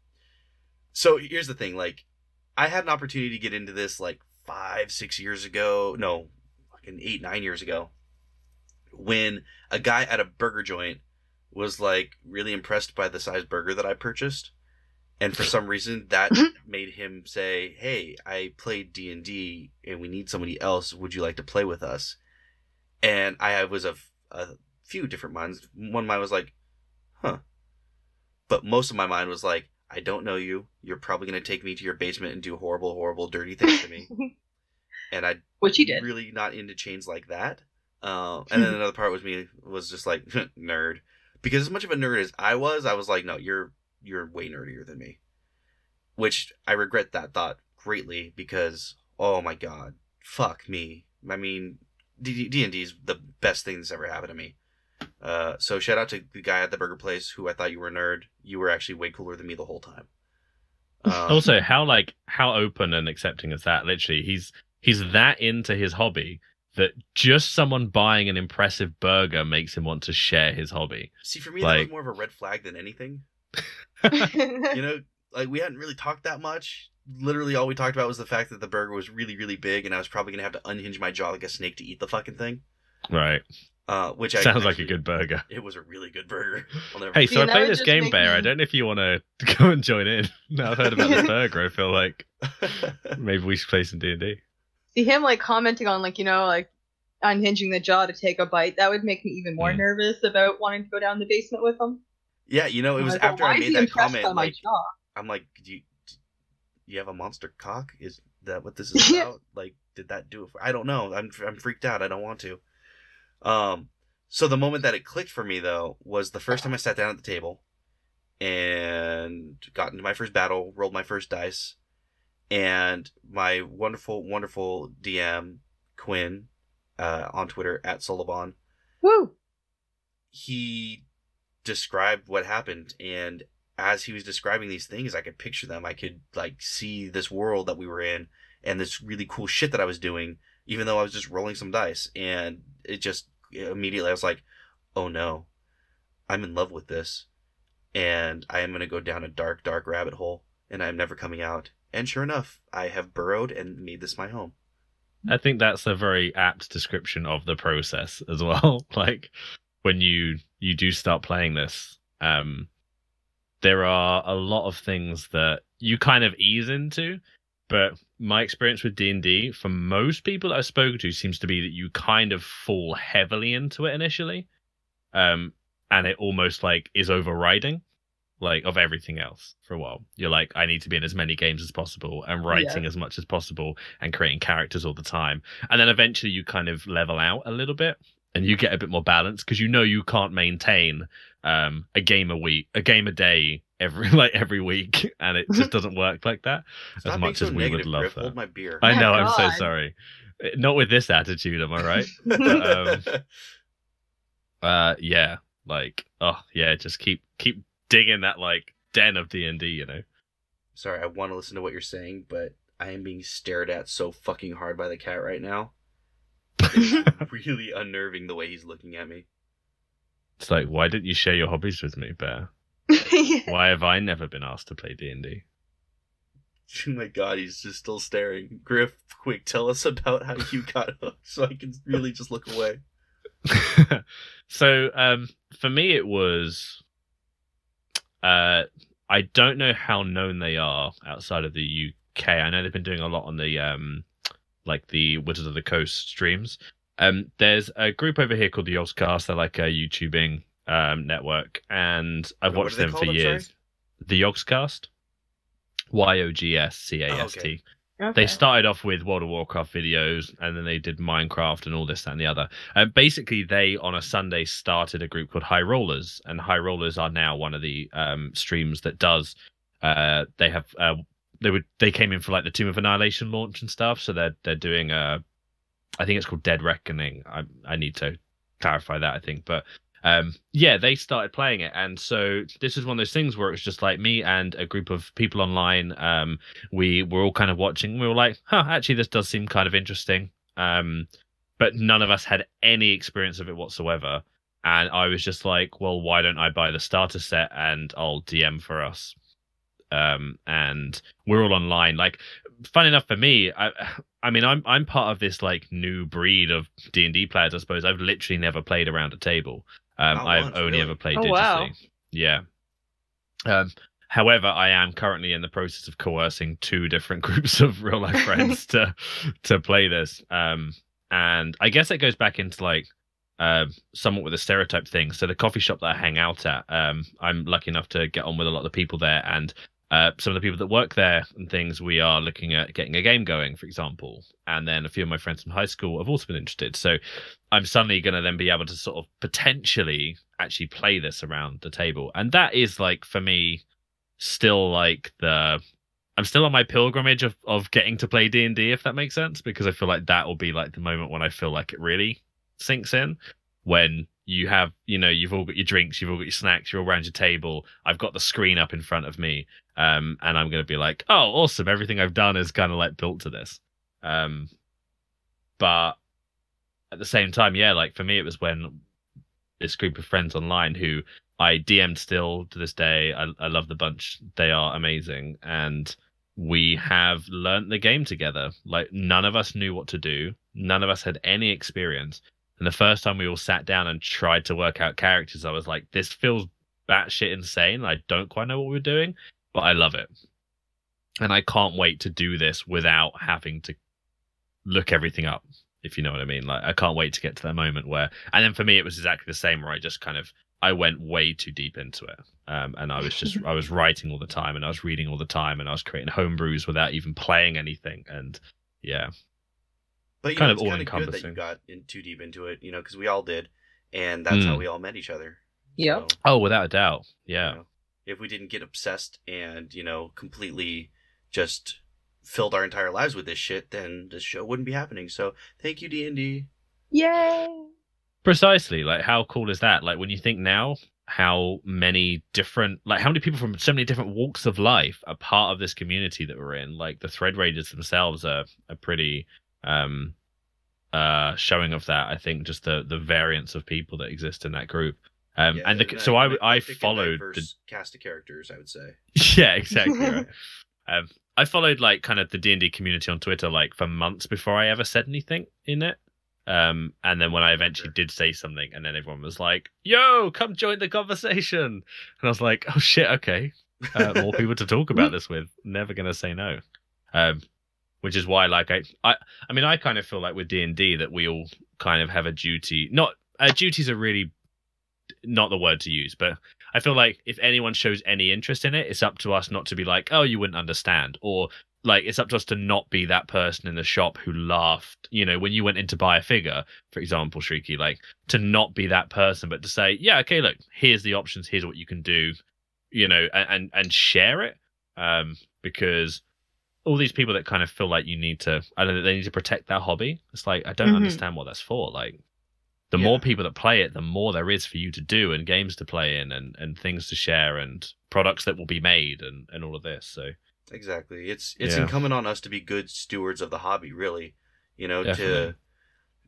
So here's the thing, like I had an opportunity to get into this like five, six years ago. No, fucking eight, nine years ago, when a guy at a burger joint was like really impressed by the size burger that I purchased. And for some reason, that made him say, "Hey, I played D and D, and we need somebody else. Would you like to play with us?" And I was of a few different minds. One mind was like, "Huh," but most of my mind was like, "I don't know you. You're probably going to take me to your basement and do horrible, horrible, dirty things to me." And I Which he did. really not into chains like that. Uh, and then another part was me was just like nerd, because as much of a nerd as I was, I was like, "No, you're." You're way nerdier than me," which I regret that thought greatly because, oh my god, fuck me. I mean, D and D is the best thing that's ever happened to me. Uh, so shout out to the guy at the burger place who I thought you were a nerd. You were actually way cooler than me the whole time. Um, Also, how like how open and accepting is that? Literally, he's he's that into his hobby that just someone buying an impressive burger makes him want to share his hobby. see, for me, that like- was more of a red flag than anything. You know, like we hadn't really talked that much. Literally, all we talked about was the fact that the burger was really, really big, and I was probably gonna have to unhinge my jaw like a snake to eat the fucking thing. Right. Uh, which I Sounds like a actually- good burger. It was a really good burger. I'll never Hey, See, so I that play would this just game, make Bear. I me- don't know if you want to go and join in. Now I've heard about this burger. I feel like maybe we should play some D and D. See him like commenting on like, you know, like unhinging the jaw to take a bite, that would make me even more Mm. nervous about wanting to go down the basement with him. Yeah, you know, it was Like, well, after why I is made he that impressed comment. by my Like, jaw? I'm like, do you, do you have a monster cock? Is that what this is about? Like, did that do it? For, I don't know. I'm I'm freaked out. I don't want to. Um. So the moment that it clicked for me though was the first time I sat down at the table, and got into my first battle, rolled my first dice, and my wonderful, wonderful D M Quinn, uh, on Twitter at Solobon, Woo! he described what happened, and as he was describing these things, I could picture them. I could like see this world that we were in and this really cool shit that I was doing, even though I was just rolling some dice. And it just immediately I was like, oh no, I'm in love with this, and I am going to go down a dark, dark rabbit hole, and I'm never coming out. And sure enough, I have burrowed and made this my home. I think that's a very apt description of the process as well. Like when you you do start playing this, um, there are a lot of things that you kind of ease into. But my experience with D and D, for most people that I've spoken to, seems to be that you kind of fall heavily into it initially, um, and it almost like is overriding, like of everything else for a while. You're like, I need to be in as many games as possible and writing Yeah. as much as possible and creating characters all the time, and then eventually you kind of level out a little bit and you get a bit more balance because you know you can't maintain um, a game a week, a game a day every like every week, and it just doesn't work like that. Stop as being much so as we negative, would love Griff. that. Hold my beer. I Oh, know, I'm so God. sorry. Not with this attitude, am I right? But, um, uh, yeah, like, oh yeah, just keep keep digging that like den of D and D, you know. Sorry, I want to listen to what you're saying, but I am being stared at so fucking hard by the cat right now. It's really unnerving the way he's looking at me. It's like, why didn't you share your hobbies with me, Bear? Yeah. Why have I never been asked to play D and D? Oh my god, he's just still staring. Griff, quick, tell us about how you got hooked so I can really just look away. So, um, for me, it was. Uh, I don't know how known they are outside of the U K. I know they've been doing a lot on the um, like the Wizards of the Coast streams. Um, there's a group over here called the Yogscast. They're like a YouTubing um network, and I've What watched are they them for called? I'm years. sorry? The Yogscast, Y O G S C A S T. Oh, okay. Okay. They started off with World of Warcraft videos, and then they did Minecraft and all this, that, and the other. And basically, they, on a Sunday, started a group called High Rollers, and High Rollers are now one of the um, streams that does. Uh, they have uh, they would they came in for like the Tomb of Annihilation launch and stuff, so they're they're doing a, I think it's called Dead Reckoning. I I need to clarify that, I think, but. Um, yeah, they started playing it, and so this is one of those things where it's just like me and a group of people online. Um, we were all kind of watching. We were like, "Huh, actually, this does seem kind of interesting." Um, but none of us had any experience of it whatsoever, and I was just like, "Well, why don't I buy the starter set and I'll D M for us?" Um, and we're all online. Like, fun enough for me, I, I mean, I'm I'm part of this like new breed of D and D players. I suppose I've literally never played around a table. Um, Not I've once, only really? ever played Oh, digitally. wow. Yeah. Um, however, I am currently in the process of coercing two different groups of real life friends to to play this. Um, and I guess it goes back into like uh, somewhat with a stereotype thing. So the coffee shop that I hang out at, um, I'm lucky enough to get on with a lot of the people there, and uh, some of the people that work there and things. We are looking at getting a game going, for example. And then a few of my friends from high school have also been interested. So I'm suddenly going to then be able to sort of potentially actually play this around the table. And that is like, for me, still like the, I'm still on my pilgrimage of, of getting to play D and D, if that makes sense, because I feel like that will be like the moment when I feel like it really sinks in, when you have, you know, you've all got your drinks, you've all got your snacks, you're all around your table. I've got the screen up in front of me. Um, and I'm going to be like, oh, awesome. Everything I've done is kind of like built to this. Um, but at the same time, yeah, like for me, it was when this group of friends online who I D M'd still to this day. I, I love the bunch. They are amazing. And we have learnt the game together. Like, none of us knew what to do. None of us had any experience. And the first time we all sat down and tried to work out characters, I was like, this feels batshit insane. I don't quite know what we're doing, but I love it. And I can't wait to do this without having to look everything up, if you know what I mean. Like, I can't wait to get to that moment where, and then for me, it was exactly the same, where I just kind of, I went way too deep into it. Um, and I was just, I was writing all the time, and I was reading all the time, and I was creating homebrews without even playing anything. And yeah. But you Kind know, of it's kind of good that all-encompassing. you got in too deep into it, you know, because we all did, and that's how Mm. we all met each other. Yep. So, Oh, without a doubt. Yeah. you know, if we didn't get obsessed and, you know, completely just filled our entire lives with this shit, then this show wouldn't be happening. So thank you, D and D. Yay! Precisely. Like, how cool is that? Like, when you think now, how many different, like, how many people from so many different walks of life are part of this community that we're in. Like, the Thread Raiders themselves are, are pretty um uh showing of that. I think just the the variance of people that exist in that group. Um, Yeah, and the, an- so I an I eclectic and followed the diverse cast of characters, I would say. yeah, exactly right. Um, I followed like kind of the D and D community on Twitter like for months before I ever said anything in it. Um, and then when I eventually did say something, and then everyone was like, "Yo, come join the conversation," and I was like, "Oh shit, okay, uh, more people to talk about this with. Never gonna say no." Um, which is why, like, I, I, I mean, I kind of feel like with D and D that we all kind of have a duty. Not uh, duties are really not the word to use, but I feel like if anyone shows any interest in it, it's up to us not to be like, "Oh, you wouldn't understand," or like it's up to us to not be that person in the shop who laughed, you know, when you went in to buy a figure, for example, Shrieky, like to not be that person, but to say, yeah, okay, look, here's the options, here's what you can do, you know, and and, and share it, um, because all these people that kind of feel like you need to, I don't know, they need to protect their hobby. It's like, I don't Mhm. understand what that's for. Like, the Yeah. more people that play it, the more there is for you to do and games to play in and, and things to share and products that will be made and, and all of this. So Exactly. It's it's Yeah. incumbent on us to be good stewards of the hobby, really. You know, Definitely. to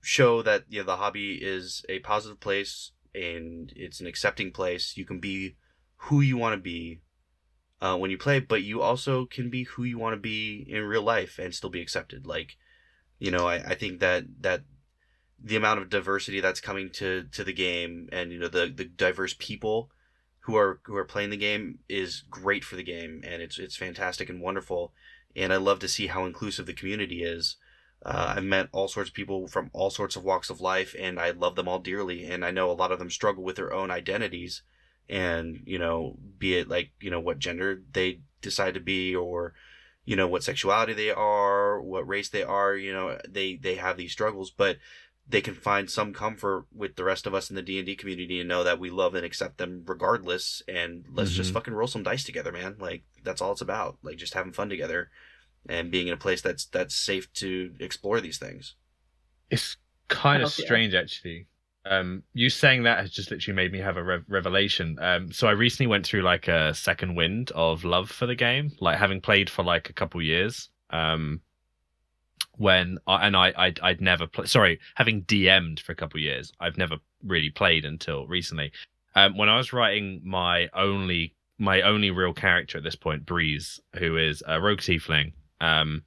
show that you know the hobby is a positive place and it's an accepting place. You can be who you want to be uh, when you play, but you also can be who you want to be in real life and still be accepted. Like, you know, I, I think that that the amount of diversity that's coming to, to the game, and you know the, the diverse people who are who are playing the game is great for the game, and it's it's fantastic and wonderful. And I love to see how inclusive the community is. Uh, I've met all sorts of people from all sorts of walks of life, and I love them all dearly. And I know a lot of them struggle with their own identities, and you know, be it like you know what gender they decide to be, or you know what sexuality they are, what race they are. You know, they they have these struggles, but they can find some comfort with the rest of us in the D and D community and know that we love and accept them regardless. And let's mm-hmm. just fucking roll some dice together, man. Like, that's all it's about. Like, just having fun together and being in a place that's that's safe to explore these things. It's kind of Oh, yeah. strange, actually. Um, you saying that has just literally made me have a re- revelation. Um, so I recently went through like a second wind of love for the game, like having played for like a couple years. Um, when I, and I I'd, I'd never played. Sorry, having D M'd for a couple of years, I've never really played until recently. Um, when I was writing my only my only real character at this point, Breeze, who is a rogue tiefling, um,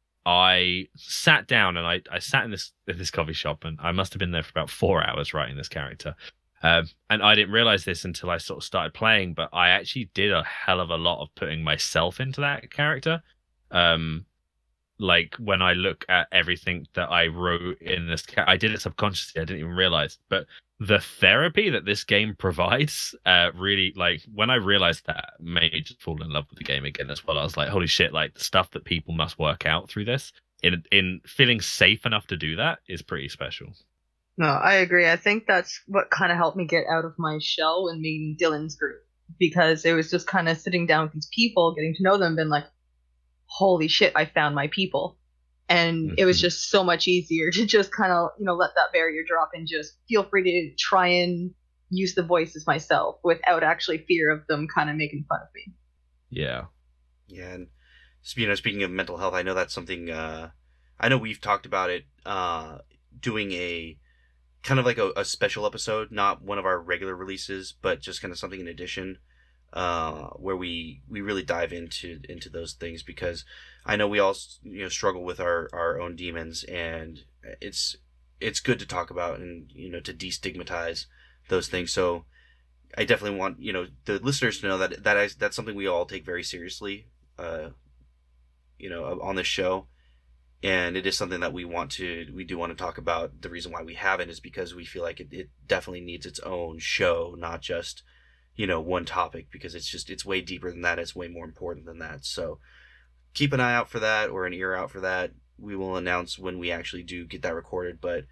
I sat down and I, I sat in this in this coffee shop, and I must have been there for about four hours writing this character. Um, and I didn't realize this until I sort of started playing, but I actually did a hell of a lot of putting myself into that character. Um, like when I look at everything that I wrote in this, ca- I did it subconsciously. I didn't even realize, but the therapy that this game provides, uh, really, like when I realized that, made me just fall in love with the game again as well. I was like, holy shit! Like the stuff that people must work out through this, in in feeling safe enough to do that is pretty special. No, I agree. I think that's what kind of helped me get out of my shell when meeting Dylan's group, because it was just kind of sitting down with these people, getting to know them, been like, holy shit, I found my people. And mm-hmm. it was just so much easier to just kind of, you know, let that barrier drop and just feel free to try and use the voices myself without actually fear of them kind of making fun of me. Yeah. Yeah. And, you know, speaking of mental health, I know that's something, uh, I know we've talked about it, uh, doing a kind of like a, a special episode, not one of our regular releases, but just kind of something in addition. Uh, where we, we really dive into into those things, because I know we all you know struggle with our, our own demons, and it's it's good to talk about and you know to destigmatize those things. So I definitely want you know the listeners to know that that is, that's something we all take very seriously, uh, you know, on this show, and it is something that we want to we do want to talk about. The reason why we haven't is because we feel like it, it definitely needs its own show, not just you know, one topic, because it's just, it's way deeper than that. It's way more important than that. So keep an eye out for that, or an ear out for that. We will announce when we actually do get that recorded, but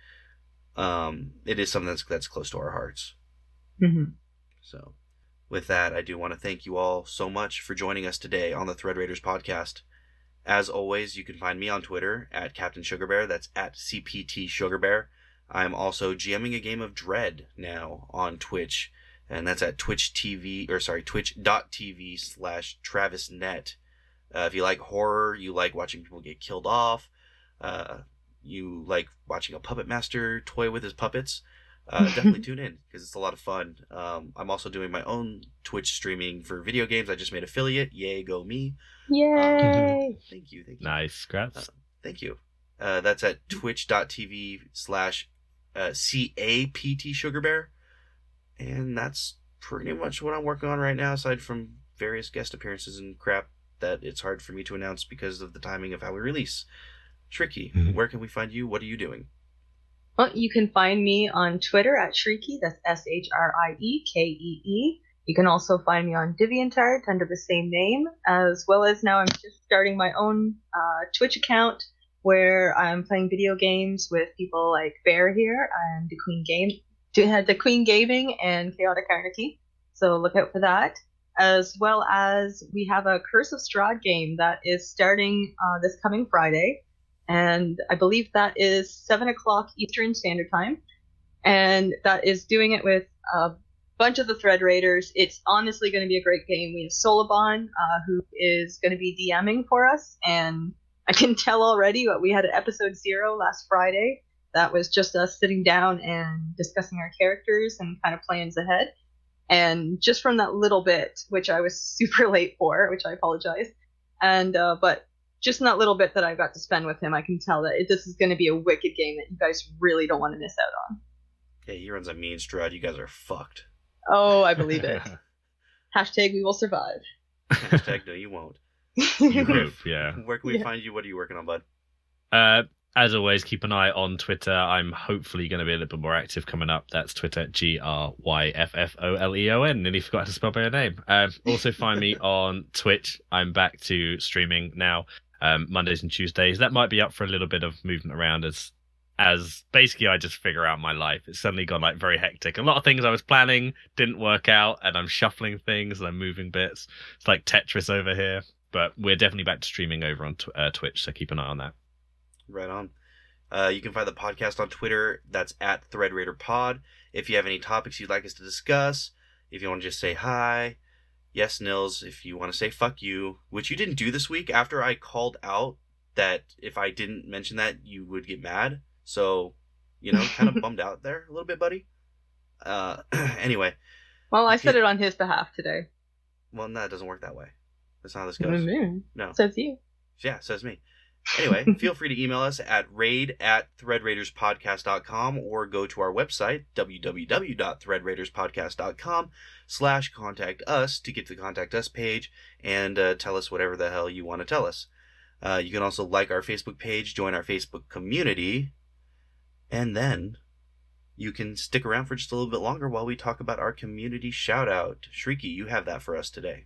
um, it is something that's, that's close to our hearts. Mm-hmm. So with that, I do want to thank you all so much for joining us today on the Thread Raiders podcast. As always, you can find me on Twitter at Captain Sugar Bear. That's at C P T Sugar Bear. I'm also GMing a game of Dread now on Twitch. And that's at Twitch T V, or sorry, twitch.tv slash TravisNet. Uh, if you like horror, you like watching people get killed off, uh, you like watching a puppet master toy with his puppets, uh, definitely tune in, because it's a lot of fun. Um, I'm also doing my own Twitch streaming for video games. I just made affiliate. Yay, go me. Yay! Um, thank you, thank you. Nice, congrats. Uh, thank you. Uh, that's at twitch.tv slash C A P T Sugar Bear. And that's pretty much what I'm working on right now, aside from various guest appearances and crap that it's hard for me to announce because of the timing of how we release. Tricky, mm-hmm. Where can we find you? What are you doing? Well, you can find me on Twitter at Shrieky. That's S H R I E K E E. You can also find me on DeviantArt under the same name, as well as now I'm just starting my own uh, Twitch account where I'm playing video games with people like Bear here and the Queen Game. To had the Queen Gaming and Chaotic Anarchy, so look out for that. As well as we have a Curse of Strahd game that is starting uh, this coming Friday, and I believe that is seven o'clock Eastern Standard Time, and that is doing it with a bunch of the Thread Raiders. It's honestly going to be a great game. We have Solabon, uh, who is going to be DMing for us, and I can tell already what we had at episode zero last Friday. that was just us sitting down and discussing our characters and kind of plans ahead. And just from that little bit, which I was super late for, which I apologize, and uh, but just in that little bit that I got to spend with him, I can tell that it, this is going to be a wicked game that you guys really don't want to miss out on. Yeah, he runs a mean Strahd. You guys are fucked. Oh, I believe it. Hashtag we will survive. Hashtag no, you won't. You hope, yeah. Where can we Yeah. find you? What are you working on, bud? Uh, as always, keep an eye on Twitter. I'm hopefully going to be a little bit more active coming up. That's Twitter, G R Y F F O L E O N. Nearly forgot how to spell my name. Um, also find me on Twitch. I'm back to streaming now, um, Mondays and Tuesdays. That might be up for a little bit of movement around as as basically I just figure out my life. It's suddenly gone like very hectic. A lot of things I was planning didn't work out, and I'm shuffling things and I'm moving bits. It's like Tetris over here. But we're definitely back to streaming over on tw- uh, Twitch, so keep an eye on that. Right on. Uh, you can find the podcast on Twitter. That's at ThreadRaiderPod. If you have any topics you'd like us to discuss, if you want to just say hi, yes, Nils, if you want to say fuck you, which you didn't do this week after I called out that if I didn't mention that, you would get mad. So, you know, kind of bummed out there a little bit, buddy. Uh, anyway. Well, I You said can- it on his behalf today. Well, no, it doesn't work that way. That's not how this goes. Mm-hmm. No. Says you. Yeah, says me. Anyway, feel free to email us at raid at threadraiderspodcast dot com or go to our website, www.threadraiderspodcast.com slash contact us to get to the contact us page and uh, tell us whatever the hell you want to tell us. Uh, you can also like our Facebook page, join our Facebook community, and then you can stick around for just a little bit longer while we talk about our community shout out. Shrieky, you have that for us today.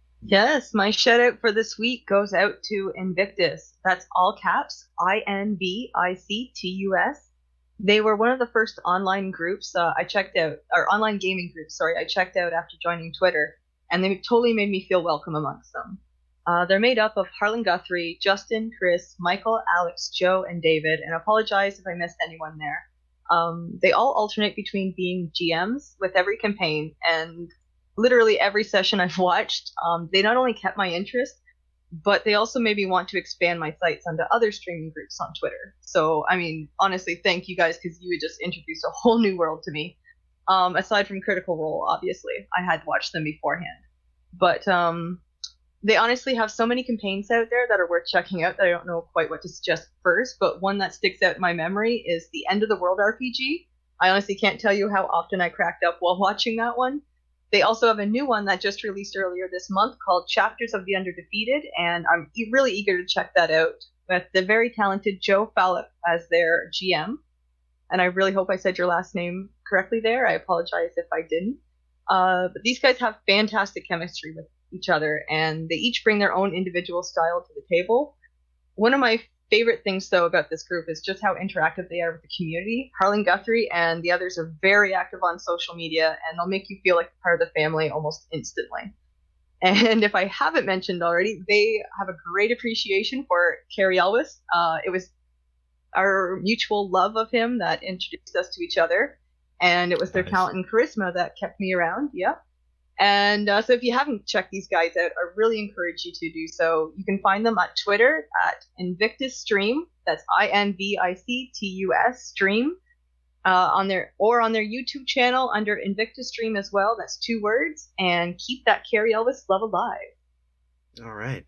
Yes, my shout out for this week goes out to Invictus. That's all caps, I N V I C T U S. They were one of the first online groups uh, I checked out, or online gaming groups, sorry, I checked out after joining Twitter, and they totally made me feel welcome amongst them. Uh, they're made up of Harlan Guthrie, Justin, Chris, Michael, Alex, Joe, and David, and I apologize if I missed anyone there. Um, they all alternate between being G Ms with every campaign, and literally every session I've watched, um, they not only kept my interest, but they also made me want to expand my sights onto other streaming groups on Twitter. So, I mean, honestly, thank you guys, because you had just introduced a whole new world to me. Um, aside from Critical Role, obviously, I had watched them beforehand. But um, they honestly have so many campaigns out there that are worth checking out that I don't know quite what to suggest first, but one that sticks out in my memory is the End of the World R P G. I honestly can't tell you how often I cracked up while watching that one. They also have a new one that just released earlier this month called Chapters of the Underdefeated, and I'm e- really eager to check that out with the very talented Joe Fallop as their G M. And I really hope I said your last name correctly there. I apologize if I didn't. Uh, but these guys have fantastic chemistry with each other, and they each bring their own individual style to the table. One of my favorite things, though, about this group is just how interactive they are with the community. Harlan Guthrie and the others are very active on social media, and they'll make you feel like part of the family almost instantly. And if I haven't mentioned already, they have a great appreciation for Cary Elwes. Uh, it was our mutual love of him that introduced us to each other, and it was their Nice. talent and charisma that kept me around. Yeah. And uh, so if you haven't checked these guys out, I really encourage you to do so. You can find them at Twitter at Invictus Stream. That's I N V I C T U S Stream. Uh, on their or on their YouTube channel under Invictus Stream as well. That's two words. And keep that Cary Elwes love alive. All right.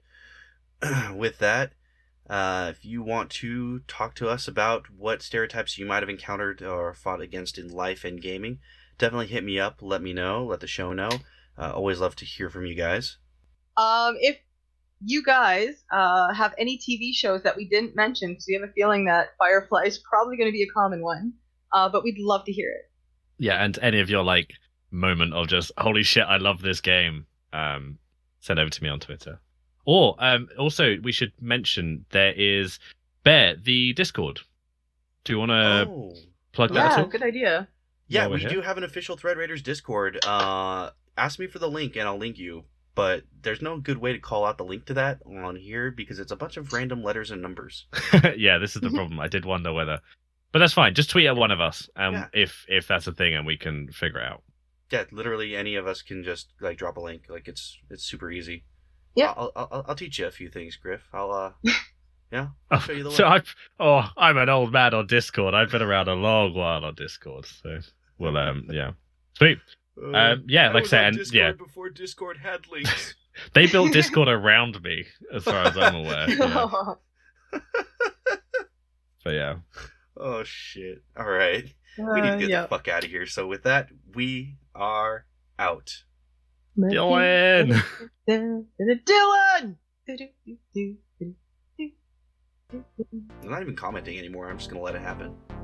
With that, uh, if you want to talk to us about what stereotypes you might have encountered or fought against in life and gaming, definitely hit me up. Let me know. Let the show know. Uh, always love to hear from you guys. Um, if you guys uh, have any T V shows that we didn't mention, because we have a feeling that Firefly is probably going to be a common one, uh, but we'd love to hear it. Yeah, and any of your like moment of just holy shit, I love this game, um, send over to me on Twitter. Or um, also we should mention there is Bear, the Discord. Do you want to oh. plug that at Yeah, all? good idea. Yeah, While we're we here? do have an official Thread Raiders Discord. Uh, ask me for the link and I'll link you. But there's no good way to call out the link to that on here because it's a bunch of random letters and numbers. Yeah, this is the problem. I did wonder whether, but that's fine. Just tweet at one of us, um, Yeah. if if that's a thing, and we can figure it out. Yeah, literally any of us can just like drop a link. Like it's it's super easy. Yeah. I'll I'll, I'll teach you a few things, Griff. I'll uh Yeah, I'll show you the So way. I, oh, I'm an old man on Discord. I've been around a long while on Discord. So, well, um, yeah, sweet. Uh, Um, yeah, I like I was said, on and Discord yeah, before Discord had links. they built Discord around me, as far as I'm aware. Yeah. But yeah, Oh shit! All right, we need Uh, to get yeah. the fuck out of here. So with that, we are out. Dylan. Dylan. I'm not even commenting anymore. I'm just gonna let it happen.